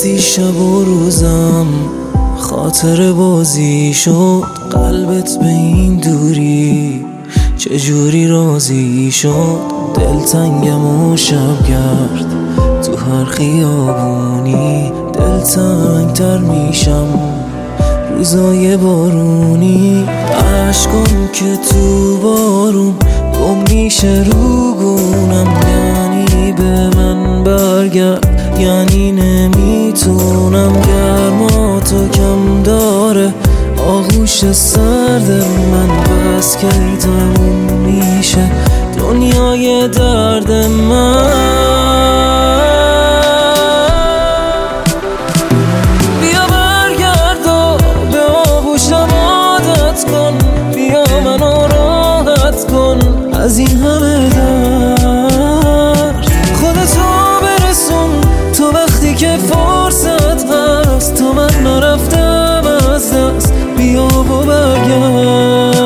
رفتی شب و روزم خاطر بازی شد، قلبت به این دوری چجوری راضی شد؟ دلتنگم و شبگرد تو هر خیابونی، دلتنگتر میشم روزای بارونی. عشقم که تو بارون گم میشه رو گونم، یعنی به من برگرد، یعنی نمیتونم. گرماتو کم داره آغوش سرد من، بس که تموم میشه دنیای درد من. بیا برگرد و به آغوشم عادت کن، بیا منو راحت کن از این همه درد. خودتو برسون تو وقتی که فرصت هست، تا من نرفتم از دست، بیا و برگرد.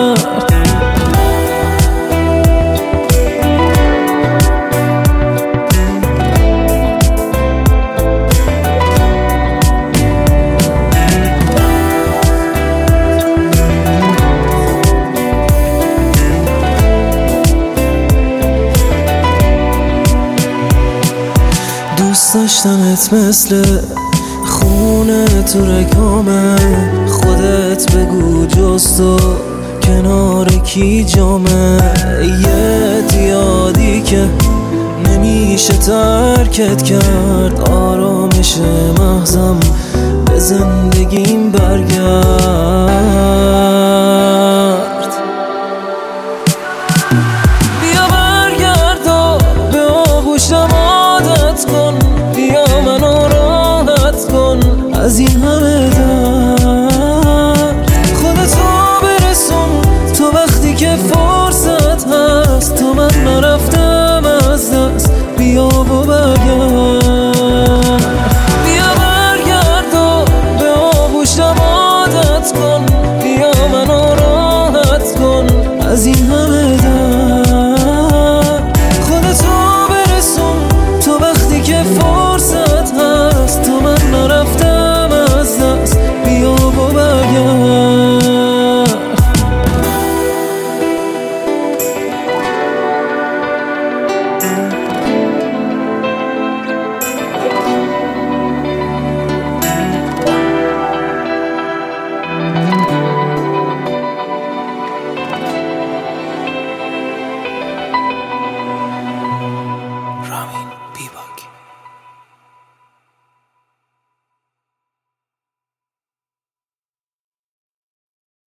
دوست داشتمت مثل خونه تو رگامه، خودت بگو جز تو کنار کی جامه. یه یادی که نمیشه ترکت کرد، آرامش مغزم به زندگیم برگرد. بیا برگرد و به آغوشم عادت کن، بیا منو راحت کن از این همه درد. خودتو برسون تو وقتی که فرصت هست، تا من نرفتم از دست، بیا و برگرد. بیا برگرد و به آغوشم عادت کن، بیا منو راحت کن از این همه